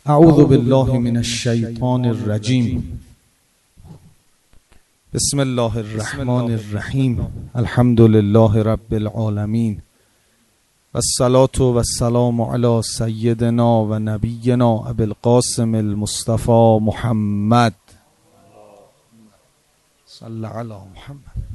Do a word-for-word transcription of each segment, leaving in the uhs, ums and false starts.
اعوذ بالله من الشیطان الرجیم. بسم الله الرحمن الرحیم. الحمد لله رب العالمین و الصلاة و السلام علی سیدنا و نبینا ابی القاسم المصطفى محمد صلی علی محمد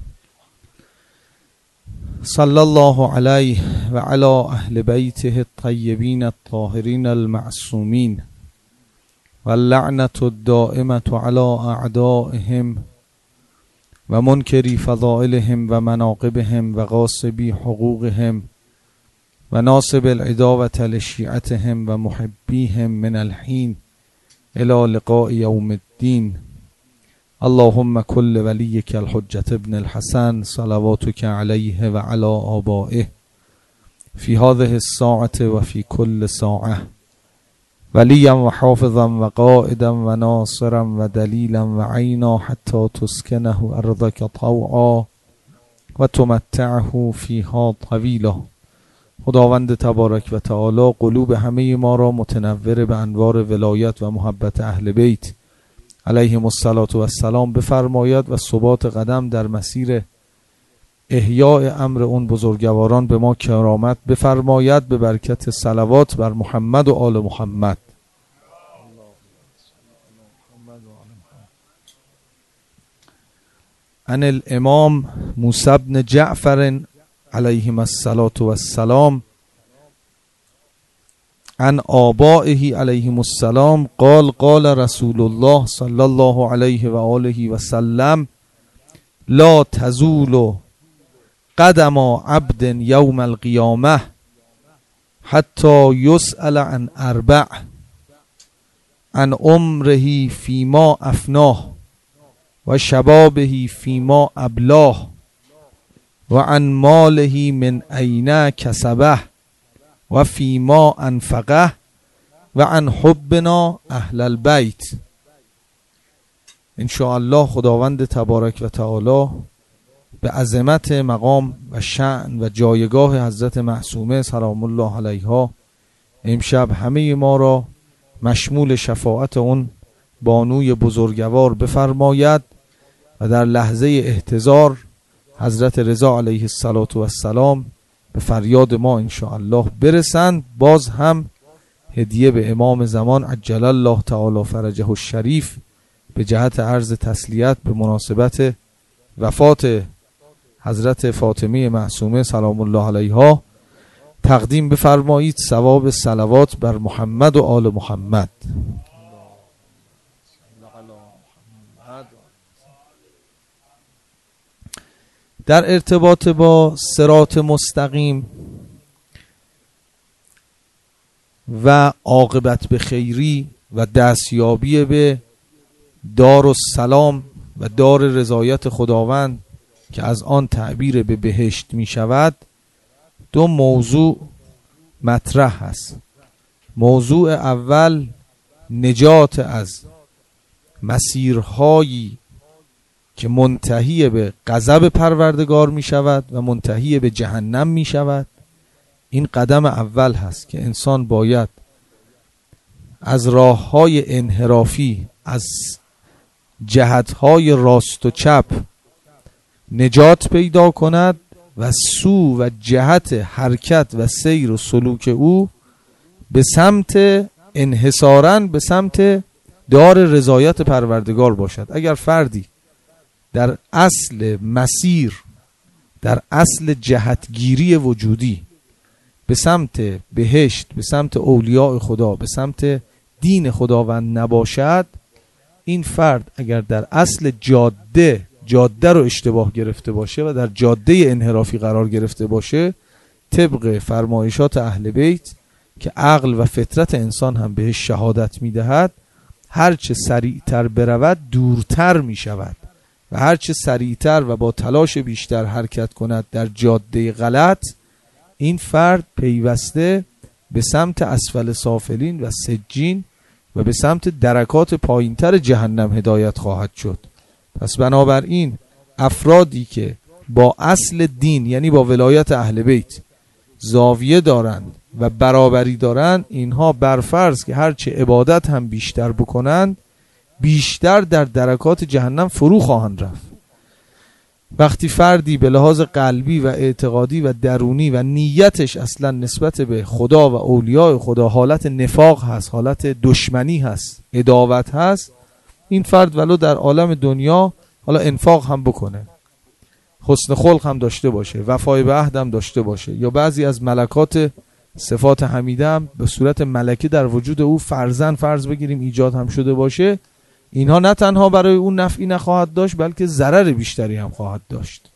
صلی الله علیه و علی اهل بیته الطیبین الطاهرین المعصومین و اللعنة الدائمة علی اعدائهم و منکری فضائلهم و مناقبهم و غاصبی حقوقهم و ناصب العداوة لشیعتهم و محبیهم من الحین الى لقاء یوم الدین. اللهم كل ولیک الحجة ابن الحسن صلواتك علیه و علی آبائه فی هذه الساعة و فی کل ساعة ولیا و حافظا و قائدا و ناصرا و دلیلا و عینا حتی تسکنه ارضک طوعا و تمتعه فیها طویلا. خداوند تبارک و تعالی قلوب همه ما را متنور به انوار ولایت و محبت اهل بیت علیهم الصلاة و السلام بفرماید و ثبات قدم در مسیر احیاء امر اون بزرگواران به ما کرامت بفرماید به برکت صلوات بر محمد و آل محمد. عن الامام موسی بن جعفر علیهم الصلاة و السلام عن آبائه علیهم السلام قال قال رسول الله صلی الله علیه و آله و سلم لا تزول قدم عبد یوم القیامه حتی یسأل عن اربع عن عمره فیما افناه و شبابه فیما ابلاه و عن ماله من این کسبه و فیما انفقه و عن حبنا اهل البیت. انشاءالله خداوند تبارک و تعالی به عظمت مقام و شأن و جایگاه حضرت معصومه سلام الله علیها امشب همه ما را مشمول شفاعت اون بانوی بزرگوار بفرماید و در لحظه احتضار حضرت رضا علیه الصلاة و السلام به فریاد ما انشاءالله برسند. باز هم هدیه به امام زمان عجل الله تعالی فرجه الشریف به جهت عرض تسلیت به مناسبت وفات حضرت فاطمه معصومه سلام الله علیها تقدیم بفرمایید. ثواب صلوات بر محمد و آل محمد. در ارتباط با صراط مستقیم و عاقبت به خیری و دستیابی به دار السلام و دار رضایت خداوند که از آن تعبیر به بهشت می شود دو موضوع مطرح است. موضوع اول نجات از مسیرهایی که منتهی به غضب پروردگار می شود و منتهی به جهنم می شود. این قدم اول هست که انسان باید از راه های انحرافی، از جهت های راست و چپ نجات پیدا کند و سو و جهت حرکت و سیر و سلوک او به سمت انحصاراً به سمت دار رضایت پروردگار باشد. اگر فردی در اصل مسیر، در اصل جهتگیری وجودی به سمت بهشت، به سمت اولیاء خدا، به سمت دین خداوند نباشد، این فرد اگر در اصل جاده جاده رو اشتباه گرفته باشه و در جاده انحرافی قرار گرفته باشه، طبق فرمایشات اهل بیت که عقل و فطرت انسان هم بهش شهادت میدهد، هرچه سریعتر برود دورتر می شود و هرچه سریعتر و با تلاش بیشتر حرکت کند در جاده غلط، این فرد پیوسته به سمت اسفل سافلین و سجین و به سمت درکات پایینتر جهنم هدایت خواهد شد. پس بنابراین افرادی که با اصل دین یعنی با ولایت اهل بیت زاویه دارند و برابری دارن، اینها برفرض که هرچه عبادت هم بیشتر بکنند بیشتر در درکات جهنم فرو خواهند رفت. وقتی فردی به لحاظ قلبی و اعتقادی و درونی و نیتش اصلا نسبت به خدا و اولیاء خدا حالت نفاق هست، حالت دشمنی هست، عداوت هست، این فرد ولو در عالم دنیا حالا انفاق هم بکنه، حسن خلق هم داشته باشه، وفای به عهد هم داشته باشه، یا بعضی از ملکات صفات حمیده هم به صورت ملکه در وجود او فرزن فرض بگیریم ایجاد هم شده باشه، اینها نه تنها برای اون نفعی نخواهد داشت بلکه ضرر بیشتری هم خواهد داشت.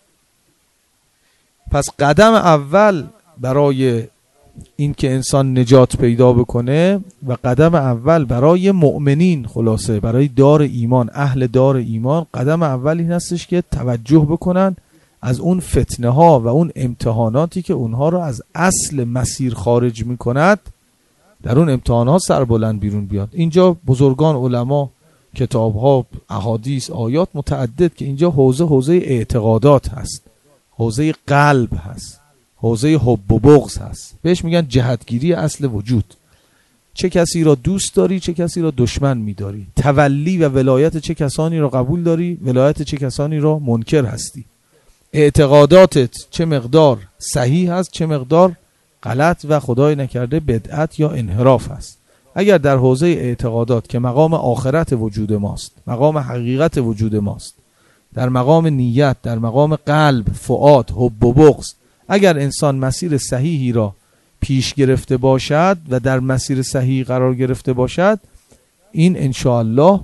پس قدم اول برای این که انسان نجات پیدا بکنه و قدم اول برای مؤمنین، خلاصه برای دار ایمان، اهل دار ایمان، قدم اول این هستش که توجه بکنن از اون فتنه ها و اون امتحاناتی که اونها رو از اصل مسیر خارج میکند، در اون امتحانات سربلند بیرون بیاد. اینجا بزرگان علما کتاب ها، احادیث، آیات متعدد که اینجا حوزه حوزه اعتقادات هست، حوزه قلب هست، حوزه حب و بغض هست، بهش میگن جهتگیری اصل وجود. چه کسی را دوست داری، چه کسی را دشمن میداری، تولی و ولایت چه کسانی را قبول داری، ولایت چه کسانی را منکر هستی، اعتقاداتت چه مقدار صحیح هست، چه مقدار غلط و خدای نکرده بدعت یا انحراف هست. اگر در حوزه اعتقادات که مقام آخرت وجود ماست، مقام حقیقت وجود ماست، در مقام نیت، در مقام قلب، فؤاد، حب و بغض، اگر انسان مسیر صحیحی را پیش گرفته باشد و در مسیر صحیح قرار گرفته باشد، این انشاءالله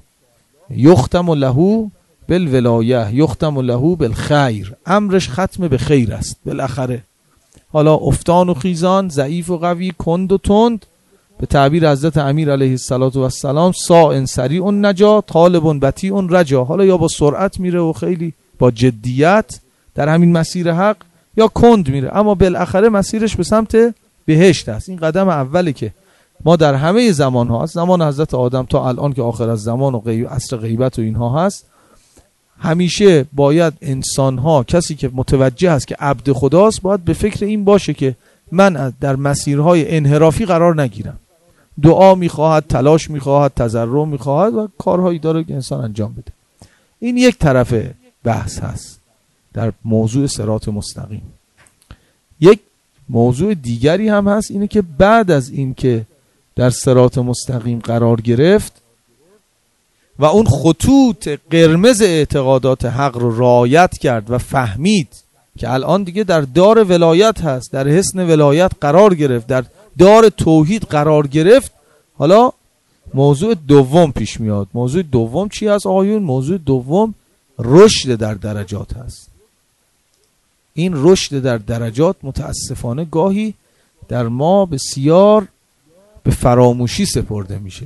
یختم له بالولایه، یختم له بالخیر، امرش ختم به خیر است بالاخره. حالا افتان و خیزان، ضعیف و قوی، کند و تند، به تعبیر حضرت امیر علیه السلام، ساء سریع نجا، طالب بطیء رجا، حالا یا با سرعت میره و خیلی با جدیت در همین مسیر حق، یا کند میره، اما بالاخره مسیرش به سمت بهشت است. این قدم اولی که ما در همه زمان ها، از زمان حضرت آدم تا الان که آخر از زمان و غیب عصر غیبت و اینها هست، همیشه باید انسان ها، کسی که متوجه است که عبد خداست، باید به فکر این باشه که من در مسیرهای انحرافی قرار نگیرم. دعا میخواهد، تلاش میخواهد، تضرع میخواهد و کارهایی داره که انسان انجام بده. این یک طرف بحث هست در موضوع صراط مستقیم. یک موضوع دیگری هم هست، اینه که بعد از این که در صراط مستقیم قرار گرفت و اون خطوط قرمز اعتقادات حق رو رعایت کرد و فهمید که الان دیگه در دار ولایت هست، در حصن ولایت قرار گرفت، در دار توحید قرار گرفت، حالا موضوع دوم پیش میاد. موضوع دوم چی هست آقایون؟ موضوع دوم رشد در درجات هست. این رشد در درجات متاسفانه گاهی در ما بسیار به فراموشی سپرده میشه.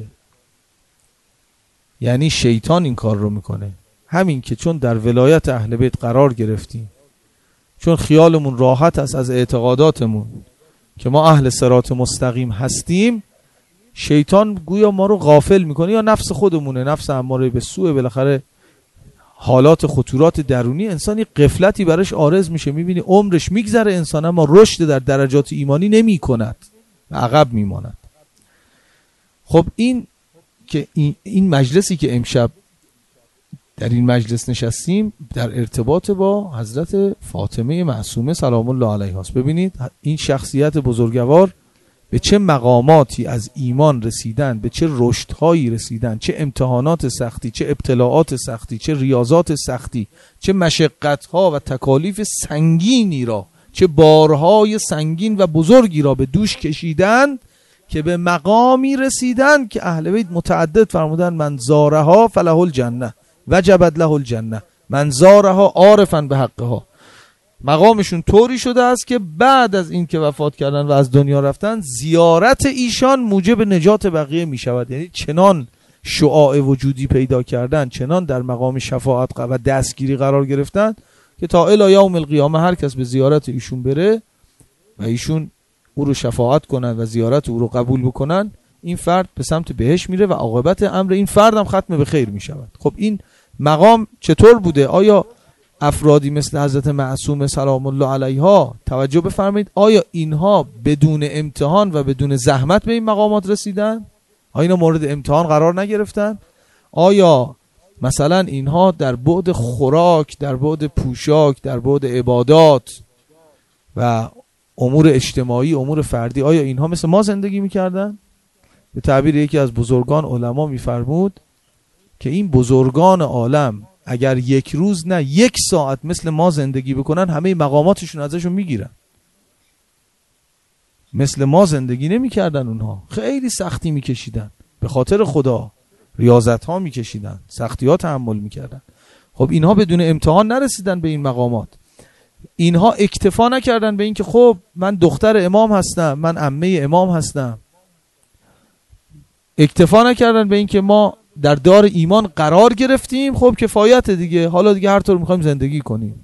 یعنی شیطان این کار رو میکنه، همین که چون در ولایت اهل بیت قرار گرفتیم، چون خیالمون راحت است از اعتقاداتمون که ما اهل صراط مستقیم هستیم، شیطان گویا ما رو غافل میکنه، یا نفس خودمونه، نفس اماره به سوء، بالاخره حالات خطورات درونی انسانی غفلتی براش عارض میشه، میبینی عمرش میگذره انسان اما رشد در درجات ایمانی نمی کند و عقب میماند. خب این که این, این مجلسی که امشب در این مجلس نشستیم در ارتباط با حضرت فاطمه معصومه سلام الله علیها است. ببینید این شخصیت بزرگوار به چه مقاماتی از ایمان رسیدن، به چه رشدهایی رسیدن، چه امتحانات سختی، چه ابتلاعات سختی، چه ریاضات سختی، چه مشقتها و تکالیف سنگینی را، چه بارهای سنگین و بزرگی را به دوش کشیدند که به مقامی رسیدن که اهل بیت متعدد فرمودن من زارها فله الجنه وجبت له الجنه، من زارها عارفا به حقها. مقامشون طوری شده است که بعد از این که وفات کردن و از دنیا رفتن، زیارت ایشان موجب نجات بقیه می شود. یعنی چنان شعاع وجودی پیدا کردن، چنان در مقام شفاعت و دستگیری قرار گرفتن که تا الی یوم القیامه هر کس به زیارت ایشون بره و ایشون او رو شفاعت کنن و زیارت او رو قبول بکنن، این فرد به سمت بهشت میره و عاقبت امر این فرد هم ختم به خیر می شود. خب این مقام چطور بوده؟ آیا افرادی مثل حضرت معصومه سلام الله علیها توجه بفرمایید، آیا اینها بدون امتحان و بدون زحمت به این مقامات رسیدن؟ آیا اینا مورد امتحان قرار نگرفتن؟ آیا مثلا اینها در بعد خوراک، در بعد پوشاک، در بعد عبادات و امور اجتماعی، امور فردی، آیا اینها مثل ما زندگی میکردن؟ به تعبیر یکی از بزرگان علما میفرمود که این بزرگان عالم اگر یک روز نه یک ساعت مثل ما زندگی بکنن همه مقاماتشون ازشون میگیرن. مثل ما زندگی نمیکردن، اونها خیلی سختی میکشیدن، به خاطر خدا ریاضت ها میکشیدن، سختی ها تحمل میکردن. خب اینها بدون امتحان نرسیدن به این مقامات. اینها اکتفا نکردن به این که خب من دختر امام هستم، من عمه امام هستم. اکتفا نکردن به این که ما در دار ایمان قرار گرفتیم، خب کفایت دیگه، حالا دیگه هر طور میخوایم زندگی کنیم.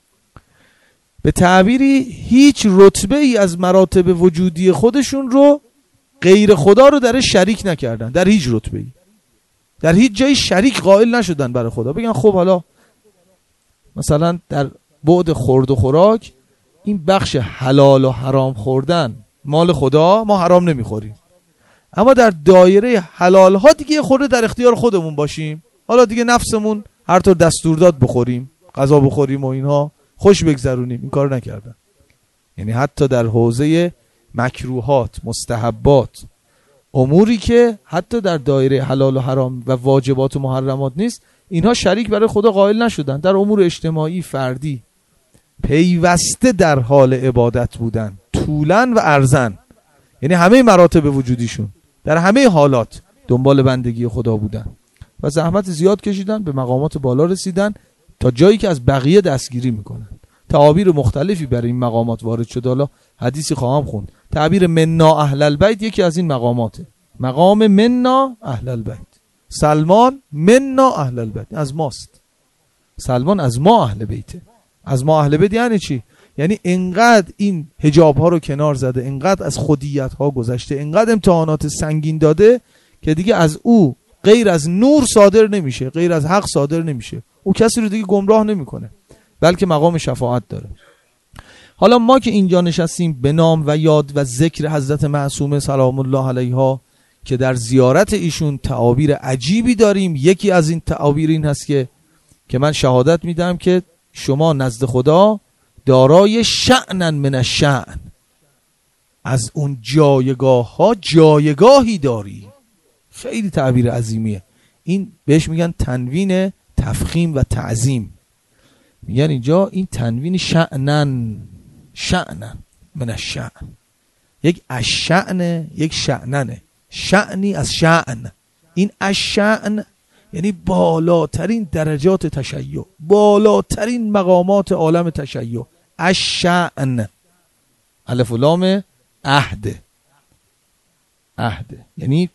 به تعبیری هیچ رتبه ای از مراتب وجودی خودشون رو غیر خدا رو درش شریک نکردن، در هیچ رتبه ای، در هیچ جایی شریک قائل نشدن برای خدا. بگن خب حالا مثلا در بعد خورد و خوراک این بخش حلال و حرام خوردن مال خدا، ما حرام نمیخوریم، اما در دایره حلال ها دیگه خورده در اختیار خودمون باشیم، حالا دیگه نفسمون هر طور دستور داد بخوریم، غذا بخوریم و اینها خوش بگذرونیم. این کار نکردن. یعنی حتی در حوزه مکروهات، مستحبات، اموری که حتی در دایره حلال و حرام و واجبات و محرمات نیست، اینها شریک برای خدا قائل نشدن. در امور اجتماعی فردی پیوسته در حال عبادت بودن، طولن و عرضن، یعنی همه مراتب وجودیشون در همه حالات دنبال بندگی خدا بودن و زحمت زیاد کشیدن، به مقامات بالا رسیدن تا جایی که از بقیه دستگیری میکنن. تعابیر مختلفی برای این مقامات وارد شده. حالا حدیثی خواهم خوند. تعبیر منا اهل البیت یکی از این مقاماته. مقام منا اهل البیت. سلمان منا اهل البیت، از ماست. سلمان از ما اهل بیته. از ما اهل بیت یعنی چی؟ یعنی انقدر این حجاب ها رو کنار زده، انقدر از خودیت ها گذشته، انقدر امتحانات سنگین داده که دیگه از او غیر از نور صادر نمیشه، غیر از حق صادر نمیشه. او کسی رو دیگه گمراه نمیکنه، بلکه مقام شفاعت داره. حالا ما که اینجا نشستیم به نام و یاد و ذکر حضرت معصومه سلام الله علیها که در زیارت ایشون تعابیر عجیبی داریم، یکی از این تعابیر این هست که که من شهادت میدم که شما نزد خدا دارای شأن من الشأن، از اون جایگاه ها جایگاهی داری. خیلی تعبیر عظیمیه. این بهش میگن تنوین تفخیم و تعظیم. میگن اینجا این تنوین شأنن، شأنن من الشأن، یک الشأن، یک شأننه، شأنی از شأن. این الشأن یعنی بالاترین درجات تشیع، بالاترین مقامات عالم تشیع. الشأن الف و لام عهد، عهد یعنی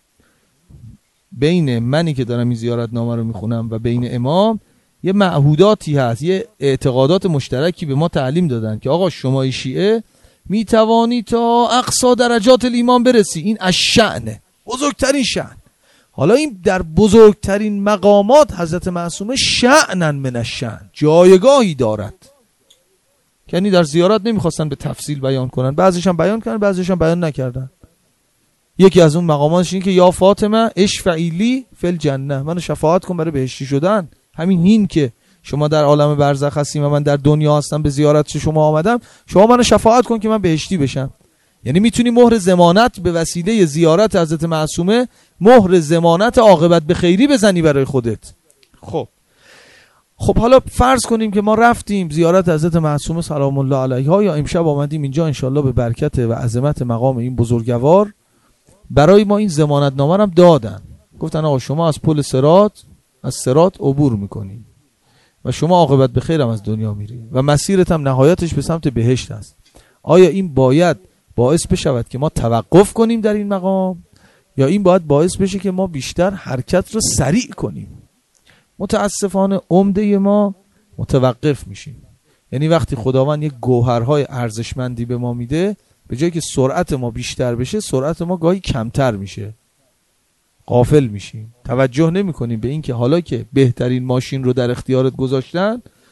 بین منی که دارم این زیارت نامه رو میخونم و بین امام یه معهوداتی هست، یه اعتقادات مشترکی به ما تعلیم دادن که آقا شما شیعه میتوانی تا اقصا درجات الایمان برسی. این الشأن، بزرگترین شأن. حالا این در بزرگترین مقامات حضرت معصومه شأنن من الشأن، جایگاهی دارد. یعنی در زیارت نمیخواستن به تفصیل بیان کنن، بعضیش هم بیان کردن، بعضیش هم بیان نکردن. یکی از اون مقاماتش این که یا فاطمه اشفعی لی فی الجنه، منو شفاعت کن برای بهشتی شدن. همین این که شما در عالم برزخ هستیم و من در دنیا هستم، به زیارت شما آمدم، شما منو شفاعت کن که من بهشتی بشم. یعنی میتونی مهر ضمانت به وسیله زیارت حضرت معصومه، مهر ضمانت عاقبت به خیری بزنی برای خودت. خب خب حالا فرض کنیم که ما رفتیم زیارت حضرت معصومه سلام الله علیها، یا امشب آمدیم اینجا انشالله به برکت و عظمت مقام این بزرگوار برای ما این ضمانت نامه هم دادن. گفتن آقا شما از پل صراط، از صراط عبور میکنی و شما عاقبت به خیر هم از دنیا میری و مسیرت هم نهایتش به سمت بهشت است. آیا این باید باعث بشود که ما توقف کنیم در این مقام، یا این باید باعث بشه که ما بیشتر حرکت رو سریع کنیم؟ متاسفانه عمده ما متوقف میشیم. یعنی وقتی خداوند یک گوهرهای ارزشمندی به ما میده، به جایی که سرعت ما بیشتر بشه، سرعت ما گاهی کمتر میشه، غافل میشیم، توجه نمی کنیم به این که حالا که بهترین ماشین رو در اختیارت گذاشتن،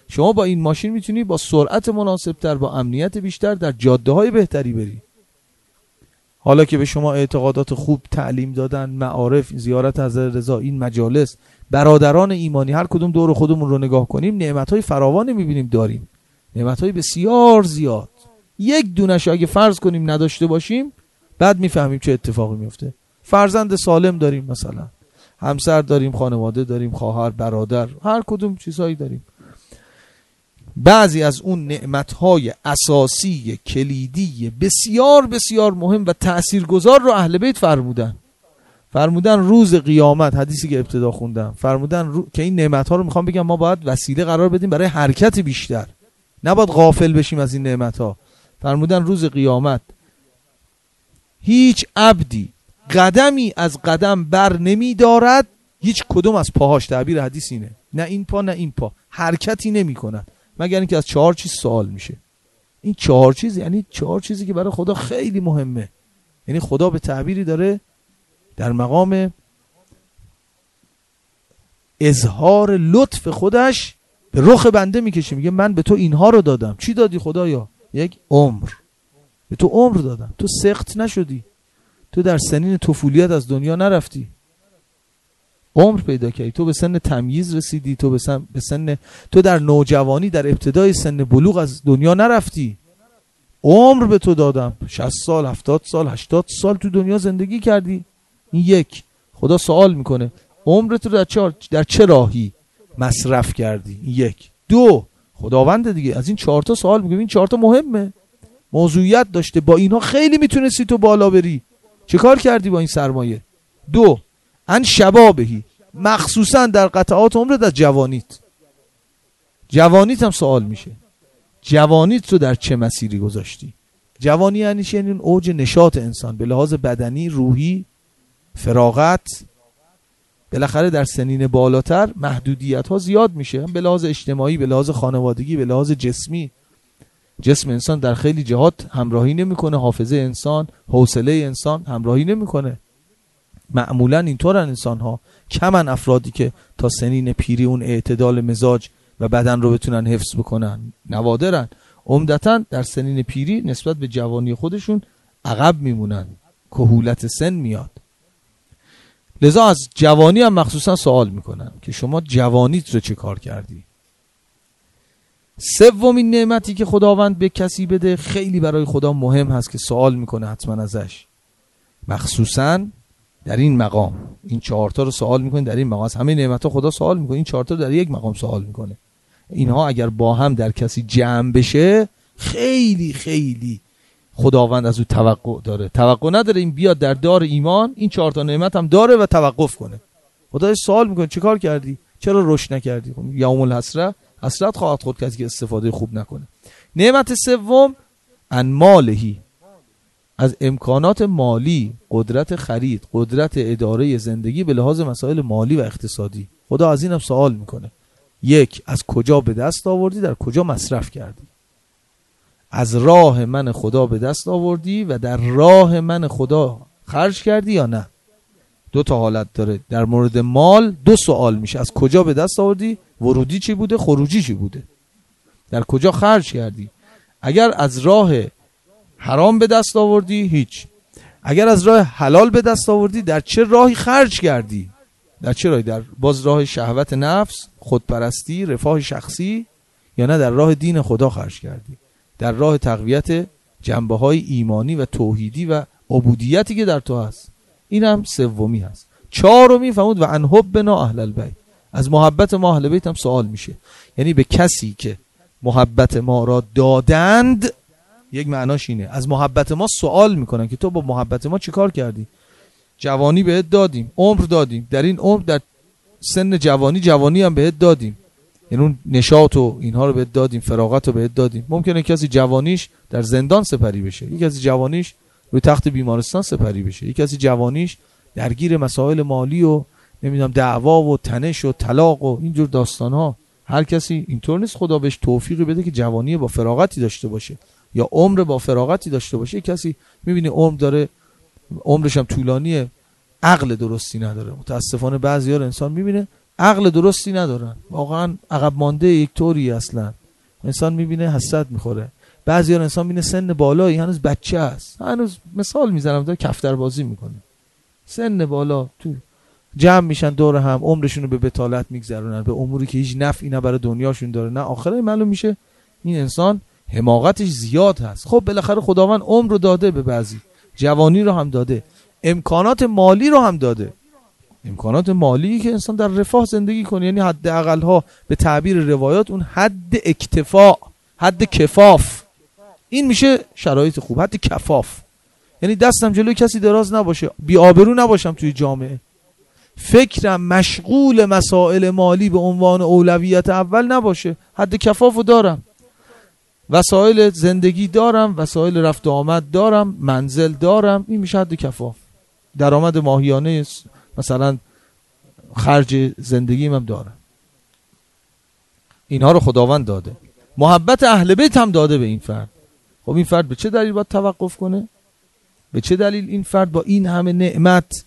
شما با این ماشین میتونی با سرعت مناسبتر، با امنیت بیشتر در جاده های بهتری بری. حالا که به شما اعتقادات خوب تعلیم دادن، معارف، زیارت حضرت رضا، این مجالس، برادران ایمانی، هر کدوم دور خودمون رو نگاه کنیم نعمت‌های فراوانی می‌بینیم داریم، نعمت‌های بسیار زیاد. یک دونش اگه فرض کنیم نداشته باشیم بعد میفهمیم چه اتفاقی میفته. فرزند سالم داریم، مثلا همسر داریم، خانواده داریم، خواهر، برادر، هر کدوم چیزهایی داریم. بعضی از اون نعمت‌های اساسی کلیدی بسیار بسیار مهم و تأثیرگذار رو اهل بیت فرمودن. فرمودن روز قیامت، حدیثی که ابتدا خوندم، فرمودن رو... که این نعمت‌ها رو میخوام بگم ما باید وسیله قرار بدیم برای حرکت بیشتر، نباید غافل بشیم از این نعمت‌ها. فرمودن روز قیامت هیچ عبدی قدمی از قدم بر نمی دارد، هیچ کدوم از پاهاش، تعبیر حدیث اینه، نه این پا نه این پا، حرکتی نمی کند مگر اینکه از چهار چیز سوال میشه. این چهار چیز یعنی چهار چیزی که برای خدا خیلی مهمه. یعنی خدا به تعبیری داره در مقام اظهار لطف خودش به رخ بنده میکشه، میگه من به تو اینها رو دادم. چی دادی خدایا؟ یک عمر. به تو عمر دادم، تو سخت نشدی، تو در سنین طفولیت از دنیا نرفتی، عمر پیدا کردی، تو به سن تمییز رسیدی، تو به سن, به سن تو در نوجوانی، در ابتدای سن بلوغ از دنیا نرفتی، عمر به تو دادم، شصت سال، هفتاد سال، هشتاد سال تو دنیا زندگی کردی. این یک. خدا سوال میکنه عمرت رو در چه در چه راهی مصرف کردی؟ این یک. دو، خداوند دیگه از این چهار تا سوال میکنه. این چهار تا مهمه، موضوعیت داشته، با اینها خیلی میتونستی تو بالا بری، چه کار کردی با این سرمایه؟ دو، ان شبابهی، مخصوصا در قطعات عمرت از جوانیت. جوانیت هم سوال میشه، جوانیت رو در چه مسیری گذاشتی؟ جوانی یعنی چی؟ یعنی اون اوج نشاط انسان به لحاظ بدنی، روحی، فراغت. بالاخره در سنین بالاتر محدودیت ها زیاد میشه، هم به لحاظ اجتماعی، به لحاظ خانوادگی، به لحاظ جسمی. جسم انسان در خیلی جهات همراهی نمیکنه، حافظه انسان، حوصله انسان همراهی نمیکنه. معمولا اینطورن انسان ها، کمن افرادی که تا سنین پیری اون اعتدال مزاج و بدن رو بتونن حفظ بکنن، نوادرن. عمدتاً در سنین پیری نسبت به جوانی خودشون عقب میمونن، کهولت سن میاد. لذا از جوانی هم مخصوصا سوال میکنن که شما جوانیت رو چه کار کردی؟ سومین نعمتی که خداوند به کسی بده خیلی برای خدا مهم هست که سوال میکنه حتما ازش، مخصوصا در این مقام. این چهارتا رو سوال میکنه در این مقام، از همه نعمت‌ها خدا سوال میکنه، این چهارتا در یک مقام سوال میکنه. اینها اگر با هم در کسی جمع بشه خیلی خیلی خداوند از او توقع داره. توقع نداره این بیاد در دار ایمان این چهار تا نعمت هم داره و توقف کنه. خدا سوال میکنه چه کار کردی؟ چرا رشد نکردی؟ یوم الحسره، حسرت خواهد خورد کسی که استفاده خوب نکنه. نعمت سوم ان مالهی، از امکانات مالی، قدرت خرید، قدرت اداره زندگی به لحاظ مسائل مالی و اقتصادی. خدا از اینم سوال میکنه. یک، از کجا به دست آوردی، در کجا مصرف کردی؟ از راه من خدا به دست آوردی و در راه من خدا خرج کردی یا نه؟ دو تا حالت داره. در مورد مال دو سوال میشه، از کجا به دست آوردی، ورودی چی بوده، خروجی چی بوده، در کجا خرج کردی. اگر از راه حرام به دست آوردی هیچ، اگر از راه حلال به دست آوردی در چه راهی خرج کردی؟ در چه راهی؟ در باز راه شهوت نفس، خودپرستی، رفاه شخصی، یا نه در راه دین خدا خرج کردی، در راه تقویت جنبه‌های ایمانی و توحیدی و عبودیتی که در تو هست. این هم سومی هست. چهارمی فرمود و ان حبنا اهل البیت، از محبت ما اهل بیت هم سوال میشه. یعنی به کسی که محبت ما را دادند، یک معناش اینه، از محبت ما سوال میکنن که تو با محبت ما چی کار کردی؟ جوانی بهت دادیم، عمر دادیم، در این عمر، در سن جوانی جوانی هم بهت دادیم، یعنی اون نشاط و اینها رو بهت دادیم، فراغت رو بهت دادیم. ممکنه کسی جوانیش در زندان سپری بشه، یک کسی جوانیش روی تخت بیمارستان سپری بشه، یک کسی جوانیش درگیر مسائل مالی و نمیدونم دعوا و تنش و طلاق و اینجور داستانها. هر کسی اینطور نیست خدا بهش توفیقی بده که جوانی با فراغتی داشته باشه یا عمر با فراغتی داشته باشه. یک کسی میبینی عمر داره، عمرش هم طولانیه، عقل درستی نداره. متاسفانه بعضی‌ها رو انسان میبینه عقل درستی ندارن، واقعا عقب مانده یک طوری اصلا. انسان میبینه حسرت میخوره. بعضی‌ها انسان میبینه سن بالایی هنوز بچه است، هنوز مثال میزنم داره کفتر بازی میکنه، سن بالا، تو جمع میشن دور هم، عمرشون رو به بطالت میگذرونن، به اموری که هیچ نفعی نه برای دنیاشون داره نه آخره. معلوم میشه این انسان حماقتش زیاد هست. خب بالاخره خداوند عمر رو داده، به بعضی جوانی رو هم داده، امکانات مالی رو هم داده، امکانات مالی که انسان در رفاه زندگی کنه، یعنی حداقل ها به تعبیر روایات اون حد اکتفا، حد کفاف، این میشه شرایط خوب. حد کفاف یعنی دستم جلوی کسی دراز نباشه، بی آبرو نباشم توی جامعه، فکرم مشغول مسائل مالی به عنوان اولویت اول نباشه، حد کفافو دارم، وسایل زندگی دارم، وسایل رفت و آمد دارم، منزل دارم، این میشه حد کفاف. درآمد ماهیانه مثلا خرج زندگیم هم دارم. اینها رو خداوند داده. محبت اهل بیت هم داده به این فرد. خب این فرد به چه دلیل باید توقف کنه؟ به چه دلیل این فرد با این همه نعمت،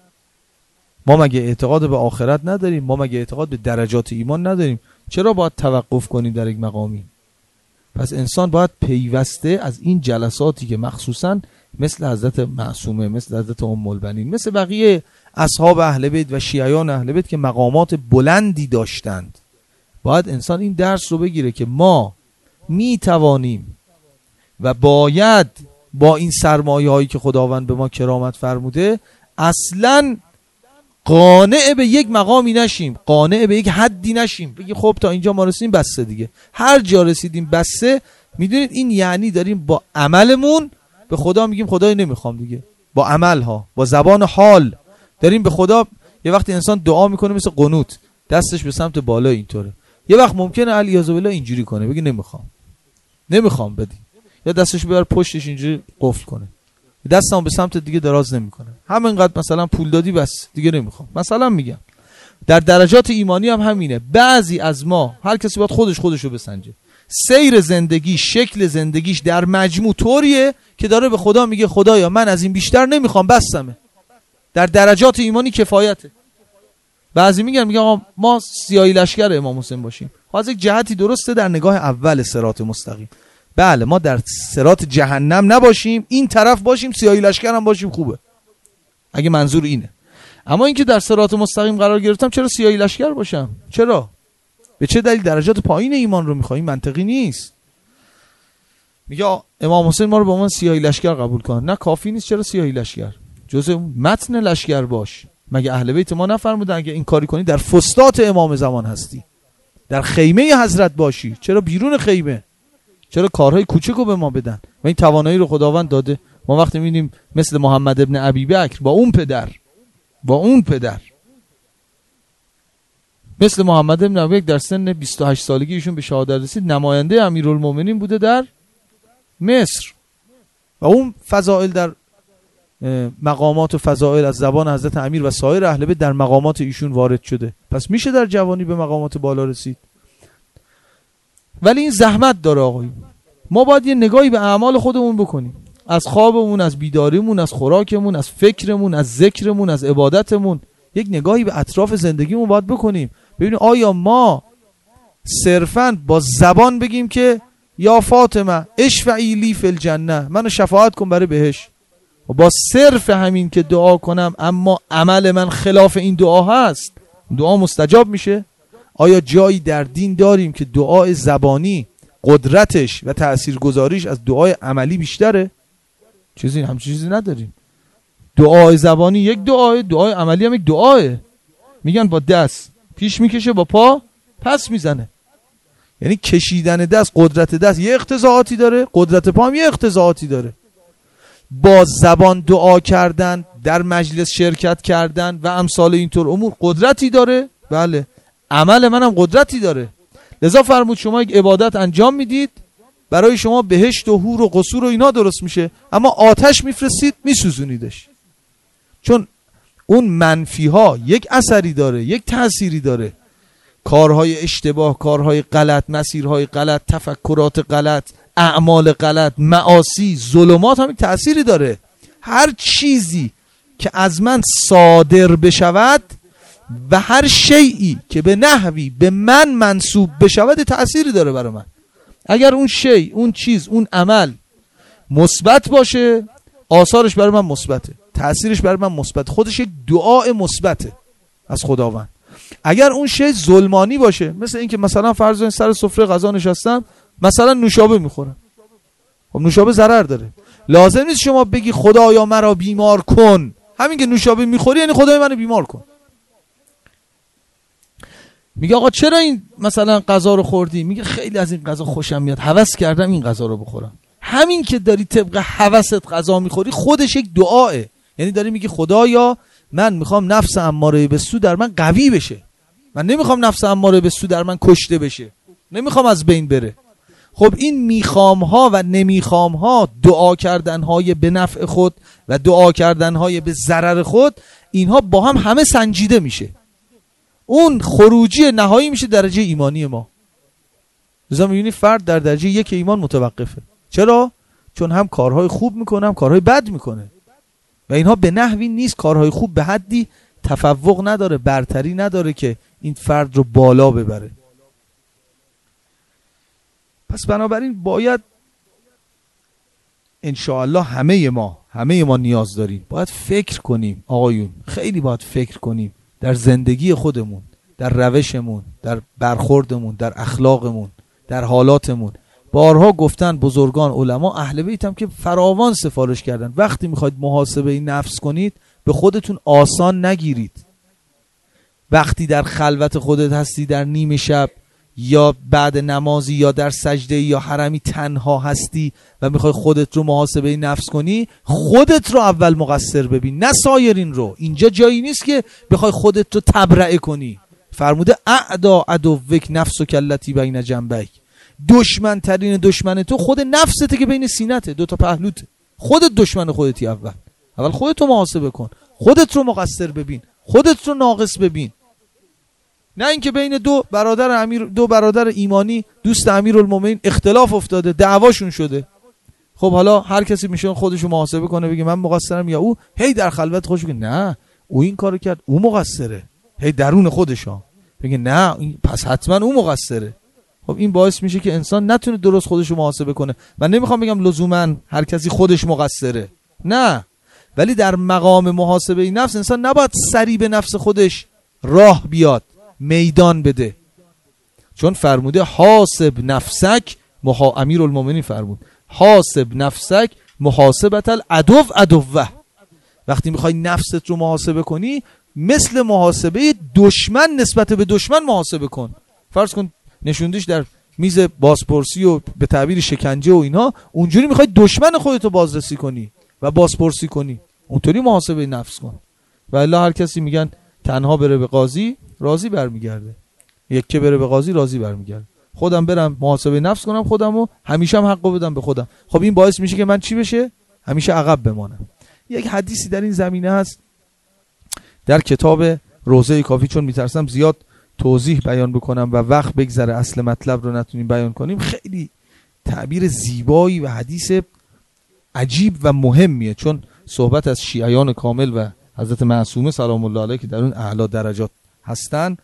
ما مگه اعتقاد به آخرت نداریم؟ ما مگه اعتقاد به درجات ایمان نداریم؟ چرا باید توقف کنیم در یک مقامی؟ پس انسان باید پیوسته از این جلساتی که مخصوصا مثل حضرت معصومه، مثل حضرت ام البنین، مثل بقیه اصحاب اهل بیت و شیعیان اهل بیت که مقامات بلندی داشتند، باید انسان این درس رو بگیره که ما می توانیم و باید با این سرمایه هایی که خداوند به ما کرامت فرموده اصلاً قانع به یک مقامی نشیم، قانع به یک حدی نشیم، بگی خب تا اینجا ما رسیدیم بسه دیگه، هر جا رسیدیم بسه. میدونید این یعنی داریم با عملمون به خدا میگیم خدای نمیخوام دیگه، با عمل ها، با زبان حال داریم به خدا. یه وقتی انسان دعا میکنه مثل قنوت، دستش به سمت بالا اینطوره، یه وقت ممکنه علیاذ بالله اینجوری کنه، بگی نمیخوام نمیخوام بدی، یا دستش ببر پشتش اینجوری قفل کنه، دستم به سمت دیگه دراز نمیکنه، همینقدر مثلا پول دادی بس دیگه نمیخوام. مثلا میگم در درجات ایمانی هم همینه. بعضی از ما، هر کسی باید خودش خودشو بسنجه، سیر زندگی، شکل زندگیش در مجموع طوریه که داره به خدا میگه خدایا من از این بیشتر نمیخوام، بسمه. در درجات ایمانی کفایته. بعضی میگن میگن آقا ما سیاهی لشکر امام حسین باشیم، از یک جهتی درسته در نگاه اول صراط مستقیم، بله ما در صراط جهنم نباشیم، این طرف باشیم، سیاهی لشکر هم باشیم، خوبه اگه منظور اینه. اما اینکه در صراط مستقیم قرار گرفتم چرا سیاهی لشکر باشم؟ چرا؟ به چه دلیل درجات پایین ایمان رو میخوایی؟ منطقی نیست. میگه امام حسین ما رو به عنوان سیاهی لشکر قبول کن، نه کافی نیست. چرا سیاهی لشکر؟ جزء متن لشکر باش. مگه اهل بیت ما نفرمودن اگه این کاری کنی در فسطاط امام زمان هستی، در خیمه حضرت باشی؟ چرا بیرون خیمه؟ چرا کارهای کوچکو به ما بدن؟ و این توانایی رو خداوند داده. ما وقتی می‌بینیم مثل محمد ابن ابی بکر با اون پدر با اون پدر مثل محمد ابن ابی بکر در سن بیست و هشت سالگی ایشون به شهادت رسید، نماینده امیرالمومنین بوده در مصر و اون فضائل در مقامات و فضائل از زبان حضرت امیر و سایر اهل بیت در مقامات ایشون وارد شده. پس میشه در جوانی به مقامات بالا رسید، ولی این زحمت داره آقایی. ما باید یه نگاهی به اعمال خودمون بکنیم، از خوابمون، از بیداریمون، از خوراکمون، از فکرمون، از ذکرمون، از عبادتمون، یک نگاهی به اطراف زندگیمون باید بکنیم، ببینیم آیا ما صرفاً با زبان بگیم که یا فاطمه اشفعی لی فی الجنه، منو شفاعت کن برای بهشت، و با صرف همین که دعا کنم اما عمل من خلاف این دعا هست، دعا مستجاب میشه؟ آیا جایی در دین داریم که دعای زبانی قدرتش و تاثیرگذاریش از دعای عملی بیشتره؟ چیزی همچین چیزی نداریم. دعای زبانی یک دعای، دعای عملی هم یک دعایه. میگن با دست پیش میکشه، با پا پس میزنه. یعنی کشیدن دست، قدرت دست یه اقتضاعاتی داره، قدرت پا هم یه اقتضاعاتی داره. با زبان دعا کردن، در مجلس شرکت کردن و امثال اینطور امور قدرتی داره، بله. عمل منم قدرتی داره. لذا فرمود شما یک عبادت انجام میدید، برای شما بهشت و حور و قصور و اینا درست میشه، اما آتش میفرستید میسوزونیدش، چون اون منفی ها یک اثری داره، یک تأثیری داره. کارهای اشتباه، کارهای غلط، مسیرهای غلط، تفکرات غلط، اعمال غلط، معاصی، ظلمات هم یک تأثیری داره. هر چیزی که از من صادر بشود و هر شیئی که به نحوی به من منسوب بشود تأثیری داره برای من. اگر اون شی، اون چیز، اون عمل مثبت باشه، آثارش برای من مثبته، تأثیرش برای من مثبت، خودش یک دعای مثبته از خداوند. اگر اون شی ظلمانی باشه، مثل این که مثلا فرض کنید سر سفره غذا نشستم، مثلا نوشابه میخورم، خب نوشابه ضرر داره، لازم نیست شما بگی خدایا مرا بیمار کن. همین که نوشابه میخوری یعنی خدای منو بیمار کن. میگه آقا چرا این مثلا غذا رو خوردی؟ میگه خیلی از این غذا خوشم میاد، هوس کردم این غذا رو بخورم. همین که داری طبق هوست غذا میخوری خودش یک دعاه، یعنی داری میگی خدایا من میخوام نفس اماره به سو در من قوی بشه، من نمیخوام نفس اماره به سو در من کشته بشه، نمیخوام از بین بره. خب این میخوام ها و نمیخوام ها، دعا کردن های به نفع خود و دعا کردن های به ضرر خود، اینها با هم همه سنجیده میشه، اون خروجی نهایی میشه درجه ایمانی ما. لذا میبینی فرد در درجه یک ایمان متوقفه. چرا؟ چون هم کارهای خوب میکنه هم کارهای بد میکنه و اینها به نحوی نیست، کارهای خوب به حدی تفوق نداره، برتری نداره که این فرد رو بالا ببره. پس بنابراین باید انشاءالله همه ما همه ما نیاز داریم، باید فکر کنیم آقایون، خیلی باید فکر کنیم در زندگی خودمون، در روشمون، در برخوردمون، در اخلاقمون، در حالاتمون. بارها گفتن بزرگان علما، اهل بیت هم که فراوان سفارش کردن، وقتی میخواید محاسبه نفس کنید به خودتون آسان نگیرید. وقتی در خلوت خودت هستی، در نیمه شب یا بعد نمازی یا در سجده یا حرمی تنها هستی و میخوای خودت رو محاسبه نفس کنی، خودت رو اول مقصر ببین، نه سایرین رو. اینجا جایی نیست که بخوای خودت رو تبرئه کنی. فرموده اعدا عدوک نفسک التی بین جنبیک، دشمن ترین دشمن تو خود نفسته که بین سینته، دو تا پهلوته. خودت دشمن خودتی، اول اول خودت رو محاسبه کن، خودت رو مقصر ببین، خودت رو ناقص ببین. نه اینکه بین دو برادر امیر دو برادر ایمانی دوست امیرالمومنین اختلاف افتاده، دعواشون شده. خب حالا هر کسی میشه خودش رو محاسبه کنه، بگه من مقصرم یا او. هی در خلوت خودش بگه نه او این کارو کرد، او مقصره. هی درون خودشا بگه نه پس حتما او مقصره. خب این باعث میشه که انسان نتونه درست خودش رو محاسبه کنه. من نمیخوام بگم لزوما هر کسی خودش مقصره، نه، ولی در مقام محاسبه نفس انسان نباید سری به نفس خودش راه بیاد، میدان بده. چون فرموده حاسب نفسک محا... امیرالمومنین فرمود حاسب نفسک محاسبت العدو عدوه. وقتی میخوای نفست رو محاسبه کنی، مثل محاسبه دشمن نسبت به دشمن محاسبه کن. فرض کن نشوندیش در میز بازپرسی و به تعبیر شکنجه و اینها، اونجوری میخوای دشمن خودتو بازرسی کنی و بازپرسی کنی، اونطوری محاسبه نفس کن. و الا هر کسی میگن تنها بره به قاضی راضی برمیگرده، یکی بره به قاضی راضی برمیگرده. خودم برم محاسبه نفس کنم خودمو، همیشه هم حقو بدم به خودم. خب این باعث میشه که من چی بشه؟ همیشه عقب بمانم. یک حدیثی در این زمینه هست در کتاب روضه کافی، چون میترسم زیاد توضیح بیان بکنم و وقت بگذره اصل مطلب رو نتونیم بیان کنیم. خیلی تعبیر زیبایی و حدیث عجیب و مهمیه، چون صحبت از شیعیان کامل و حضرت معصومه سلام الله علیه که در اون اعلی درجات هستن.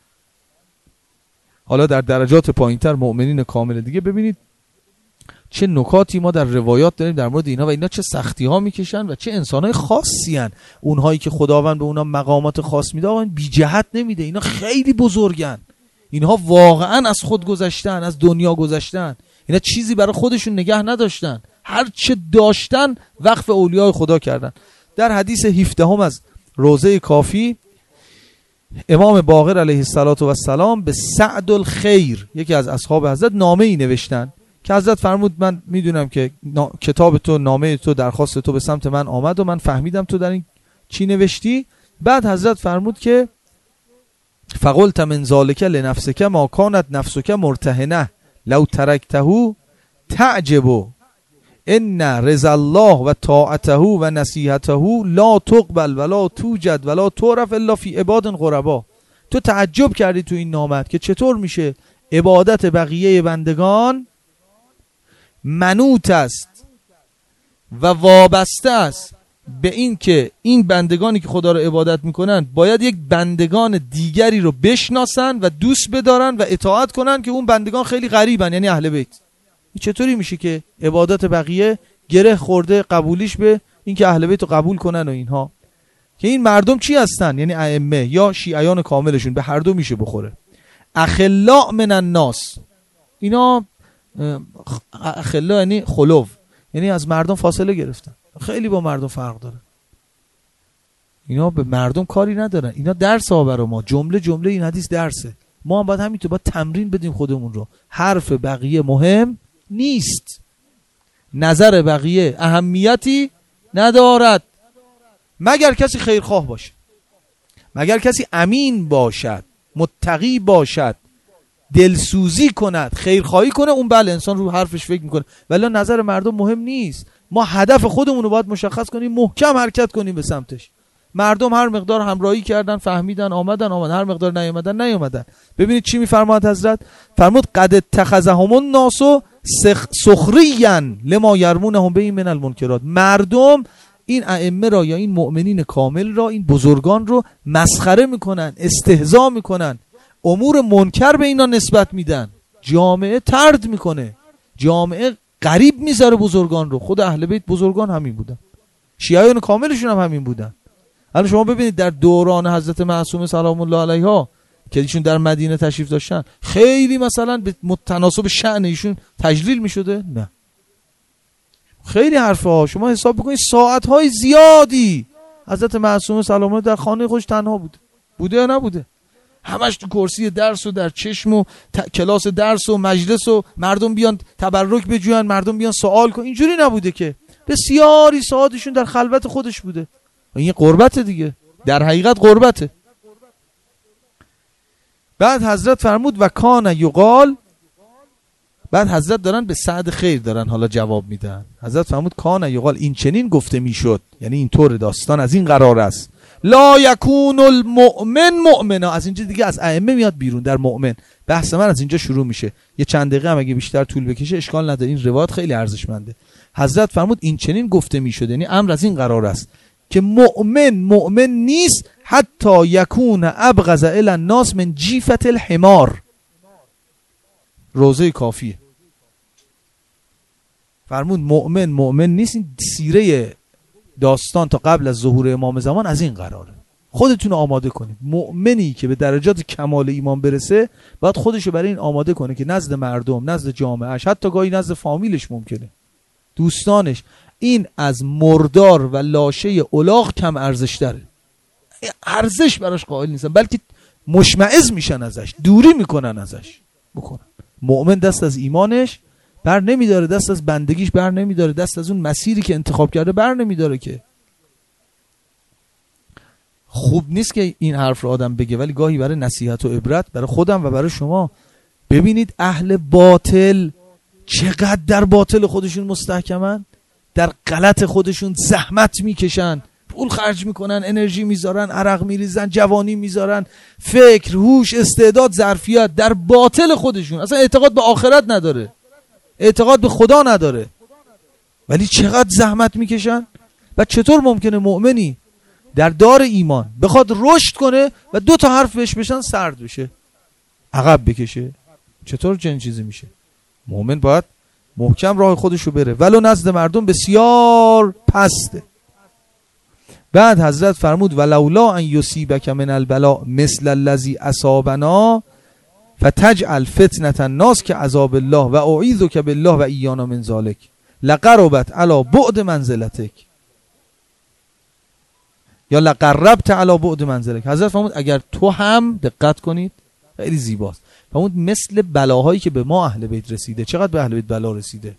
حالا در درجات پایینتر مؤمنین کامل دیگه ببینید چه نکاتی ما در روایات داریم در مورد اینا و اینا چه سختی ها میکشن و چه انسانای خاصی هن. اونهایی که خداوند به اونا مقامات خاص میده آقا بی جهت نمیده، اینا خیلی بزرگن، اینها واقعا از خود گذشتن، از دنیا گذشتن، اینا چیزی برای خودشون نگه نداشتن، هر چه داشتن وقف اولیای خدا کردن. در حدیث هفدهم از روضه کافی امام باقر علیه السلام به سعد الخیر، یکی از اصحاب حضرت، نامه ای نوشتن که حضرت فرمود من میدونم که کتاب تو، نامه تو، درخواست تو به سمت من آمد و من فهمیدم تو در این چی نوشتی. بعد حضرت فرمود که فقلت من ذالک لنفسک ما کانت نفسک مرتهنه لو ترکته تعجب ان رضا الله و طاعته و نصیحته لا تقبل ولا توجد ولا تعرف الا فی عباد غربا. تو تعجب کردی تو این نامت که چطور میشه عبادت بقیه بندگان منوط است و وابسته است به این که این بندگانی که خدا رو عبادت میکنن باید یک بندگان دیگری رو بشناسن و دوست بدارن و اطاعت کنن که اون بندگان خیلی غریبن، یعنی اهل بیت. چطوری میشه که عبادت بقیه گره خورده قبولیش به این که اهل بیت رو قبول کنن و اینها؟ که این مردم چی هستن؟ یعنی ائمه یا شیعیان کاملشون، به هر دو میشه بخوره. اخلاء من الناس، اینا اخلاء یعنی خلو، یعنی از مردم فاصله گرفتن، خیلی با مردم فرق داره. اینا به مردم کاری ندارن، اینا درس ها برای ما، جمله جمله این حدیث درسه. ما هم باید همینطور باید تمرین بدیم خودمون رو. حرف بقیه مهم نیست، نظر بقیه اهمیتی ندارد، مگر کسی خیرخواه باشه، مگر کسی امین باشد، متقی باشد، دلسوزی کند، خیرخواهی کنه، اون بله انسان رو حرفش فکر میکنه، ولی نظر مردم مهم نیست. ما هدف خودمون رو باید مشخص کنیم، محکم حرکت کنیم به سمتش. مردم هر مقدار همراهی کردن، فهمیدن، آمدن آمدن، هر مقدار نیومدن نیومدن. ببینید چی میفرماد حضرت؟ فرمود قد اتخذهم الناس سخریا لما یرمونهم به من المنکرات. مردم این ائمه را یا این مؤمنین کامل را، این بزرگان رو مسخره میکنن، استهزا میکنن، امور منکر به اینا نسبت میدن، جامعه طرد میکنه، جامعه غریب میذاره بزرگان رو. خود اهل بیت بزرگان همین بودن، شیعیان کاملشون هم همین بودن. الان شما ببینید در دوران حضرت معصومه سلام الله علیها که ایشون در مدینه تشریف داشتن، خیلی مثلا به متناسب شأن ایشون تجلیل میشده؟ نه، خیلی حرفا. شما حساب بکنید ساعت‌های زیادی حضرت معصومه سلام الله در خانه خودش تنها بوده، بوده یا نبوده؟ همش تو کرسی درس و در چشم و ت... کلاس درس و مجلس و مردم بیان تبرک بجوین، مردم بیان سوال کن، اینجوری نبوده که. بسیاری ساعتشون در خلوت خودش بوده. این قربت دیگه، در حقیقت قربته. بعد حضرت فرمود و کان یقال، بعد حضرت دارن به سعد خیر دارن حالا جواب میدن. حضرت فرمود کان یقال، این چنین گفته میشد، یعنی اینطور داستان از این قرار است، لا یکون المؤمن مؤمنا. از اینجا دیگه از ائمه میاد بیرون، در مؤمن بحث من از اینجا شروع میشه. یه چند دقیقه هم اگه بیشتر طول بکشه اشکال نداره، این روایت خیلی ارزشمنده. حضرت فرمود این چنین گفته میشد، یعنی امر از این قرار است که مؤمن مؤمن نیست حتی یکون ابغض الی الناس من جیفت الحمار. روزه کافیه. فرمود مؤمن مؤمن نیست. این سیره داستان تا قبل از ظهور امام زمان از این قراره. خودتون آماده کنید. مؤمنی که به درجات کمال ایمان برسه باید خودشو برای این آماده کنه که نزد مردم، نزد جامعهش، حتی گاهی نزد فامیلش، ممکنه دوستانش، این از مردار و لاشه الاغ کم ارزش داره. ارزش براش قائل نیستن، بلکه مشمئز میشن ازش، دوری میکنن ازش. بکنن مؤمن دست از ایمانش بر نمیداره، دست از بندگیش بر نمیداره، دست از اون مسیری که انتخاب کرده بر نمیداره. که خوب نیست که این حرف رو آدم بگه، ولی گاهی برای نصیحت و عبرت برای خودم و برای شما. ببینید اهل باطل چقدر در باطل خودشون مستحکمن، در غلط خودشون زحمت میکشن، پول خرج میکنن، انرژی میذارن، عرق میریزن، جوانی میذارن، فکر، هوش، استعداد، ظرفیت در باطل خودشون. اصلا اعتقاد به آخرت نداره، اعتقاد به خدا نداره، ولی چقدر زحمت میکشن. و چطور ممکنه مؤمنی در دار ایمان بخواد رشد کنه و دو تا حرف بهش بشن سرد بشه، عقب بکشه؟ چطور چنین چیزی میشه؟ مؤمن باید محکم راه خودشو بره، ولو نزد مردم بسیار پسته. بعد حضرت فرمود ولولا ان یصیبک من البلاء مثل الذی اصابنا فتجعل فتنة الناس كعذاب الله و اعیذک بالله و ایانا من ذلک لقربت علی بعد منزلتک یا لقربت علی بعد منزلک. حضرت فرمود اگر تو هم، دقت کنید خیلی زیباست، فرمود مثل بلاهایی که به ما اهل بیت رسیده. چقدر به اهل بیت بلا رسیده؟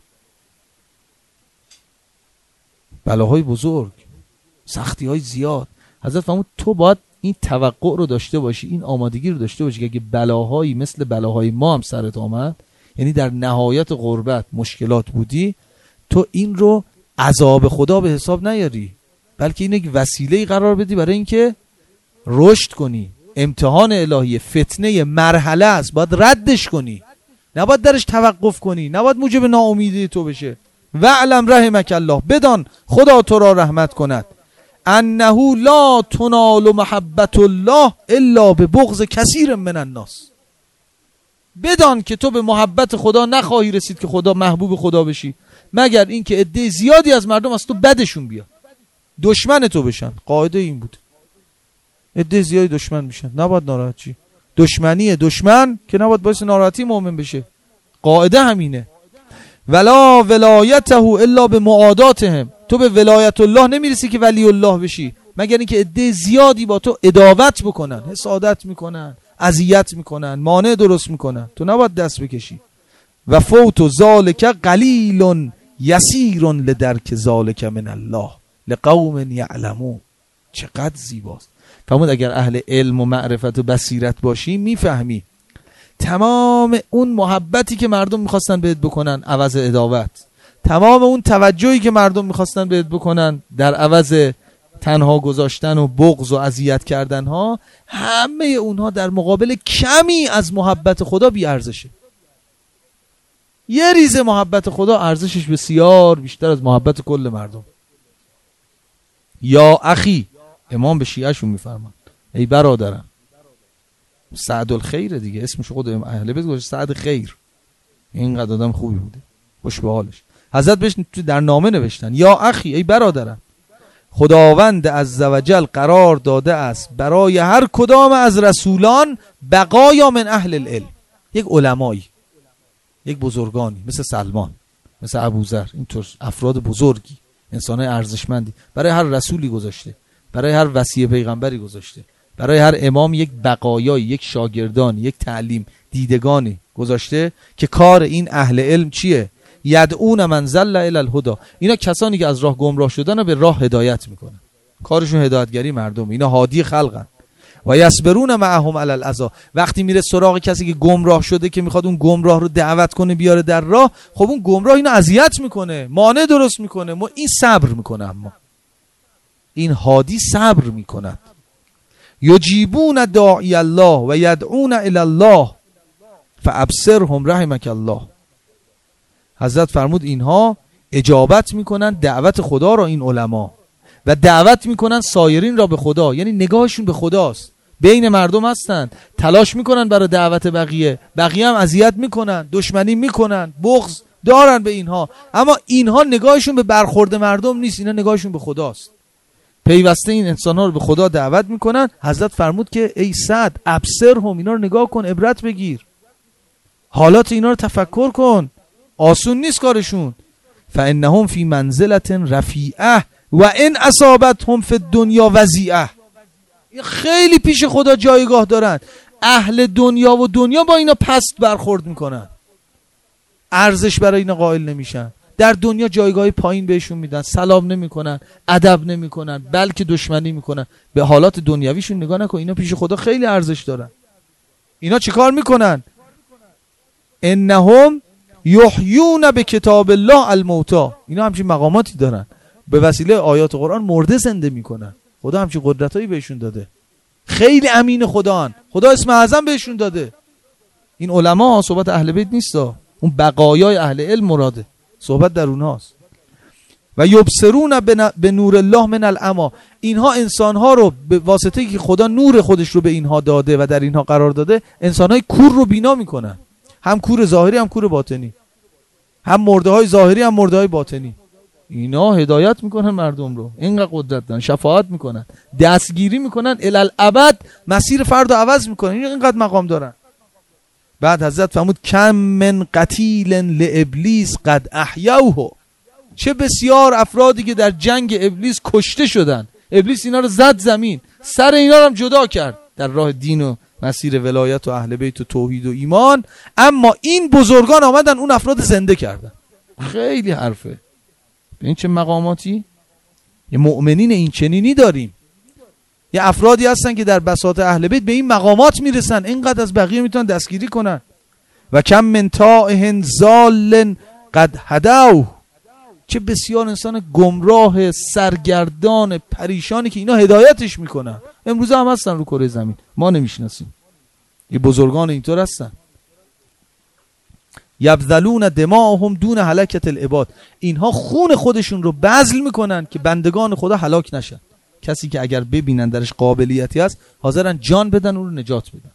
بلاهای بزرگ، سختی های زیاد. حضرت فرمود تو باید این توقع رو داشته باشی، این آمادگی رو داشته باشی که اگه بلاهایی مثل بلاهای ما هم سرت آمد، یعنی در نهایت غربت مشکلات بودی، تو این رو عذاب خدا به حساب نیاری، بلکه این یک وسیله قرار بدی برای اینکه رشد کنی. امتحان الهی، فتنه، مرحله است، باید ردش کنی، نباید درش توقف کنی، نباید موجب ناامیدی تو بشه، واعلم رحمک الله، بدان خدا تو را رحمت کند، انه لا تنال محبت الله الا ببغض کثیر من الناس، بدان که تو به محبت خدا نخواهی رسید که خدا محبوب خدا بشی مگر اینکه عده زیادی از مردم از تو بدشون بیاد، دشمن تو بشن. قاعده این بود، عده زیادی دشمن میشن، نباید ناراحت چی، دشمنی دشمن که نباید باعث ناراحتی مؤمن بشه، قاعده همینه. ولا ولایته الا بمعاداتهم، تو به ولایت الله نمیرسی که ولی الله بشی مگر اینکه عده زیادی با تو عداوت بکنن، حسادت میکنن، اذیت میکنن، مانع درست میکنن، تو نباید دست بکشی. و فوت ذالک قلیل یسیر لدرک ذالک من الله لقوم یعلمون. چقدر زیباست. فرمود اگر اهل علم و معرفت و بصیرت باشی میفهمی تمام اون محبتی که مردم میخواستن بهت بکنن عوض عداوت، تمام اون توجهی که مردم میخواستن بهت بکنن در عوض تنها گذاشتن و بغض و اذیت کردن ها، همه اونها در مقابل کمی از محبت خدا بی ارزشه. یه ریزه محبت خدا ارزشش بسیار بیشتر از محبت کل مردم. یا اخی، امام به شیعهشون میفرمان ای برادرم، سعد الخیر دیگه، اسمش خود اهل بیت گذاشت سعد خیر، اینقدر آدم خوبی بوده، خوش به حالش. حضرت بهش در نامه نوشتن یا اخی، ای برادرم، خداوند عزوجل قرار داده است برای هر کدام از رسولان بقایا من اهل العلم، یک علمایی، یک بزرگانی مثل سلمان، مثل ابوذر، اینطور افراد بزرگی، انسانای ارزشمندی برای هر رسولی گذاشته، برای هر وصی پیغمبری گذاشته، برای هر امام یک بقایایی، یک شاگردان، یک تعلیم دیدگانی گذاشته که کار این اهل علم چیه؟ یدعون من ضل الی الهدی، اینا کسانی که از راه گمراه شدن رو به راه هدایت میکنن، کارشون هدایتگری مردم، اینا هادی خلقن. و یصبرون معهم علی الاذی، وقتی میره سراغ کسی که گمراه شده که میخواد اون گمراه رو دعوت کنه بیاره در راه، خب اون گمراه اینو اذیت میکنه، مانع درست میکنه، ما این صبر میکنه، اما این هادی صبر میکند. یجیبون داعی الله و یدعون الی الله فابصرهم رحمک الله. حضرت فرمود اینها اجابت میکنن دعوت خدا را، این علما، و دعوت میکنن سایرین را به خدا، یعنی نگاهشون به خداست، بین مردم هستن، تلاش میکنن برای دعوت بقیه، بقیه هم اذیت میکنن، دشمنی میکنن، بغض دارن به اینها، اما اینها نگاهشون به برخورد مردم نیست، اینا نگاهشون به خداست، پیوسته این انسان‌ها رو به خدا دعوت میکنن. حضرت فرمود که ای سعد ابصرهم، اینا رو نگاه کن، عبرت بگیر، حالات اینا رو تفکر کن، آسون نیست کارشون. فانهم فی منزلة رفیعه و ان اصابتهم فی الدنیا وضیعه، خیلی پیش خدا جایگاه دارن، اهل دنیا و دنیا با اینا پست برخورد میکنن، ارزش برای اینا قائل نمیشن، در دنیا جایگاه پایین بهشون میدن، سلام نمیکنن، ادب نمیکنن، بلکه دشمنی میکنن. به حالات دنیویشون نگاه نکن، اینا پیش خدا خیلی ارزش دارن. اینا چیکار میکنن؟ انهم یحیون به کتاب الله الموتی، اینا همچین مقاماتی دارن، به وسیله آیات قرآن مرده زنده میکنن. خدا همچین قدرتایی بهشون داده، خیلی امین خدان، خدا اسم اعظم بهشون داده. این علما صحبت اهل بیت نیست، اون بقایای اهل علم مراده، صحبت در اونهاست. و یبصرون به نور الله من العمی، اینها انسانها رو به واسطه که خدا نور خودش رو به اینها داده و در اینها قرار داده، انسانهای کور رو بینا میکنن، هم کور ظاهری هم کور باطنی، هم مرده های ظاهری هم مرده های باطنی. اینا هدایت میکنن مردم رو، اینقدر قدرت دارن، شفاعت میکنن، دستگیری میکنن، الالابد مسیر فرد رو عوض میکنن، اینقدر مقام دارن. بعد حضرت فرمود کم من قتیل لابلیس قد احیوه، چه بسیار افرادی که در جنگ ابلیس کشته شدن، ابلیس اینا رو زد زمین، سر اینا رو هم جدا کرد در راه دین و مسیر ولایت و اهل بیت و توحید و ایمان، اما این بزرگان آمدن اون افراد زنده کردن. خیلی حرفه. این چه مقاماتی؟ یه مؤمنین این چنینی داریم، یه افرادی هستن که در بساط اهل بیت به این مقامات میرسن، اینقدر از بقیه میتونن دستگیری کنن. و کم من تائه ضال قد هدوه، چه بسیار انسان گمراه سرگردان پریشانی که اینا هدایتش میکنن، امروز هم هستن رو کره زمین، ما نمیشناسیم. یه بزرگان اینطور هستن. یبذلون دماءهم دون هلکت العباد، اینها خون خودشون رو بذل میکنن که بندگان خدا هلاک نشن. کسی که اگر ببینن درش قابلیتی هست حاضرن جان بدن اون رو نجات بدن.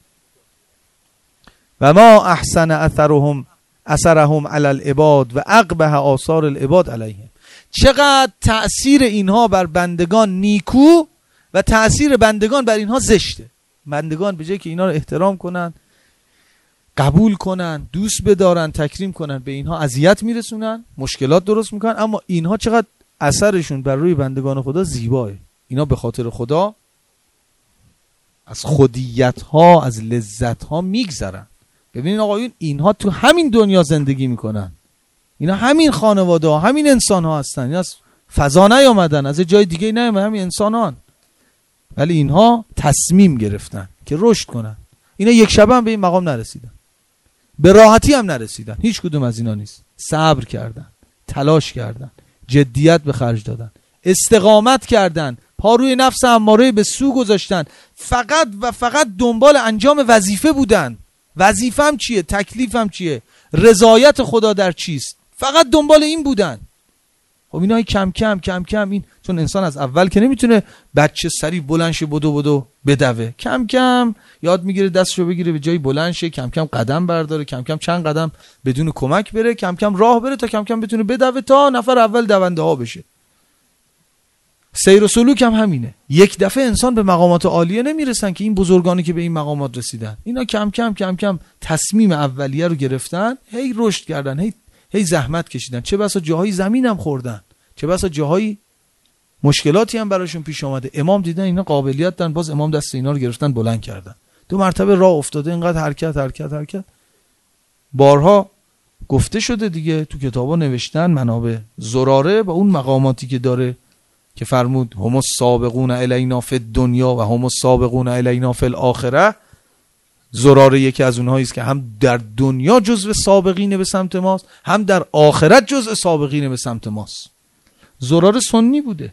و ما احسن اثرهم اثرهم علی العباد و اقبح آثار العباد علیهم، چقدر تأثیر اینها بر بندگان نیکو و تأثیر بندگان بر اینها زشته. بندگان به جای که اینا رو احترام کنن، قبول کنن، دوست بدارن، تکریم کنن، به اینها اذیت میرسونن، مشکلات درست میکنن. اما اینها چقدر اثرشون بر روی بندگان خدا زیباه. اینا به خاطر خدا از خودیت ها، از لذت ها میگذرن. ببینین آقایون، اینها تو همین دنیا زندگی میکنن، اینا همین خانواده ها، همین انسان ها هستن، اینا از فضا نیامدن، از جای دیگه نیامدن، همین انسان ها هن. ولی اینها تصمیم گرفتن که رشد کنن. اینا یک شبه هم به این مقام نرسیدن، به راحتی هم نرسیدن، هیچ کدوم از اینا نیست. صبر کردن، تلاش کردن، جدیت به خرج دادن، استقامت کردن، پا روی نفس اماره به سو گذاشتن، فقط و فقط دنبال انجام وظیفه بودن. وظیفه‌ام چیه؟ تکلیفم چیه؟ رضایت خدا در چیست؟ فقط دنبال این بودن. خب اینا کم کم کم کم این، چون انسان از اول که نمیتونه بچه سری بلند شه بدو بدو بدوه، کم کم یاد میگیره دستشو بگیره به جایی بلند شه، کم کم قدم برداره، کم کم چند قدم بدون کمک بره، کم کم راه بره تا کم کم بتونه بدوه تا نفر اول دونده ها بشه. سیر و سلوک هم همینه. یک دفعه انسان به مقامات عالیه نمیرسن که این بزرگانی که به این مقامات رسیدن، اینا کم کم کم کم تصمیم اولیه رو گرفتن، هی رشد کردن، هی هی زحمت کشیدن، چه بسا جاهای زمین هم خوردن، چه بسا جاهای مشکلاتی هم براشون پیش آمده. امام دیدن اینا قابلیت دارن، باز امام دست اینا رو گرفتن بلند کردن، دو مرتبه راه افتاده، اینقدر حرکت حرکت حرکت. بارها گفته شده دیگه، تو کتابا نوشتن، منابع زراره و اون مقاماتی که داره که فرمود هم السابقون الینا فی الدنیا و هم السابقون الینا فی الاخره. زراره یکی از اونهایی است که هم در دنیا جزو سابقین به سمت ماست، هم در آخرت جزو سابقین به سمت ماست. زراره سنی بوده،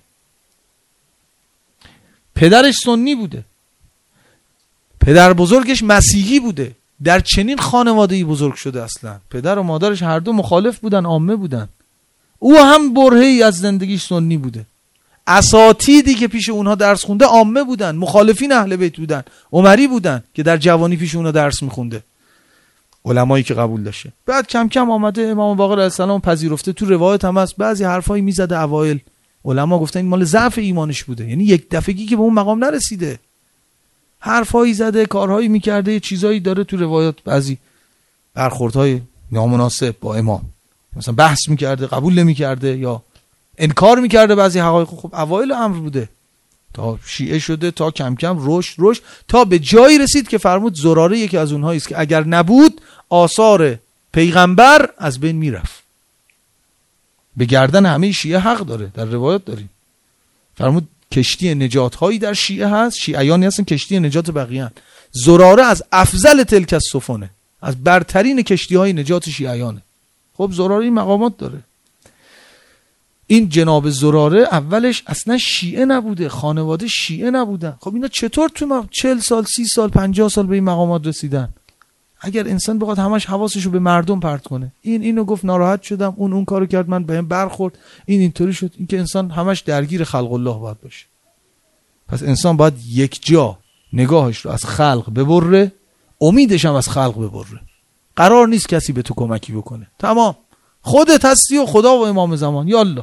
پدرش سنی بوده، پدر بزرگش مسیحی بوده، در چنین خانواده‌ای بزرگ شده. اصلا پدر و مادرش هر دو مخالف بودن، عامه بودن، او هم برهه‌ای از زندگیش سنی بوده. اساتیدی که پیش اونها درس خونده عامه بودن، مخالفین اهل بیت بودن، عمری بودن که در جوانی پیش اونها درس میخونده، علمایی که قبول داشته. بعد کم کم آمده امام باقر علیه السلام پذیرفته. تو روایت هم هست بعضی حرفایی میزده اوایل، علما گفتن این مال ضعف ایمانش بوده، یعنی یک دفعگی که به اون مقام نرسیده، حرفایی زده، کارهایی میکرده، چیزایی داره تو روایات، بعضی برخوردهای نامناسب با امام، مثلا بحث میکرده، قبول نمیکرده یا انکار میکرده بعضی حقایق. خب اوایل امر بوده، تا شیعه شده، تا کم کم رشد رشد تا به جایی رسید که فرمود زراره یکی از اونهایی است که اگر نبود آثار پیغمبر از بین میرفت. به گردن همه شیعه حق داره، در روایات داریم. فرمود کشتی نجات هایی در شیعه هست، شیعیانی هستن کشتی نجات بقیه. زراره از افضل تلک السفن، از برترین کشتی های نجات شیعیانه. خب زراره این مقامات داره. این جناب زراره اولش اصلا شیعه نبوده، خانواده شیعه نبودن. خب اینا چطور تو چهل سال، سی سال، پنجاه سال به این مقامات رسیدن؟ اگر انسان بخواد همش حواسشو به مردم پرت کنه، این اینو گفت ناراحت شدم، اون اون کارو کرد من بهم برخورد، این اینطوری شد، این که انسان همش درگیر خلق الله باید باشه. پس انسان باید یک جا نگاهش رو از خلق ببره، امیدش هم از خلق ببره. قرار نیست کسی به تو کمکی بکنه، تمام خودت هستی و خدا و امام زمان. یالله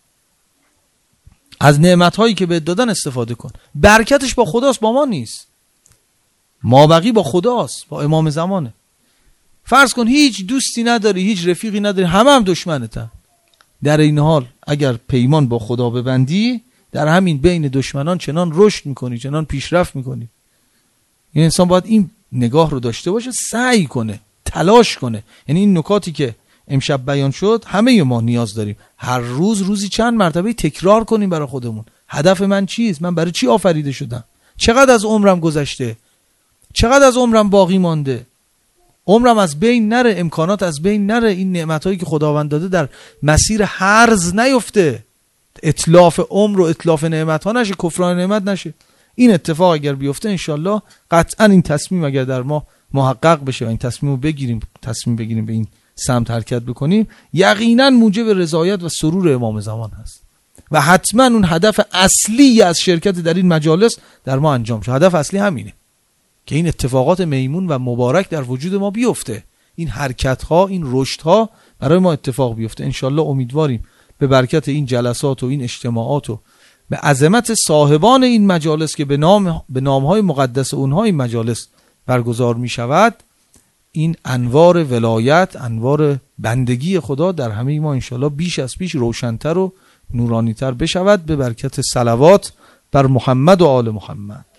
از نعمت‌هایی که بهت دادن استفاده کن. برکتش با خداست، با ما نیست. مابقی با خداست، با امام زمانه. فرض کن هیچ دوستی نداری، هیچ رفیقی نداری، همه هم دشمنتن. در این حال اگر پیمان با خدا ببندی، در همین بین دشمنان چنان رشد میکنی، چنان پیشرفت میکنی. این انسان باید این نگاه رو داشته باشه، سعی کنه، تلاش کنه. یعنی این نکاتی که امشب بیان شد همه ما نیاز داریم هر روز روزی چند مرتبه تکرار کنیم برای خودمون. هدف من چیست؟ من برای چی آفریده شدم؟ چقدر از عمرم گذشته؟ چقدر از عمرم باقی مانده؟ عمرم از بین نره، امکانات از بین نره، این نعمتایی که خداوند داده در مسیر هرز نیفته، اتلاف عمر و اتلاف نعمت ها نشه، کفران نعمت نشه. این اتفاق اگر بیفته انشالله قطعا این تصمیم اگر در ما محقق بشه و این تصمیم رو بگیریم، تصمیم بگیریم به این سمت حرکت بکنیم یقینا موجب رضایت و سرور امام زمان هست و حتما اون هدف اصلی از شرکت در این مجالس در ما انجام شد. هدف اصلی همینه که این اتفاقات میمون و مبارک در وجود ما بیفته، این حرکت ها، این رشد ها برای ما اتفاق بیفته. انشالله امیدواریم به برکت این جلسات و این اجتماعات و به عظمت صاحبان این مجالس که به نام به نامهای مقدس اونها این مجالس برگزار می شود، این انوار ولایت، انوار بندگی خدا در همه ما انشالله بیش از پیش روشن‌تر و نورانی‌تر بشود به برکت صلوات بر محمد و آل محمد.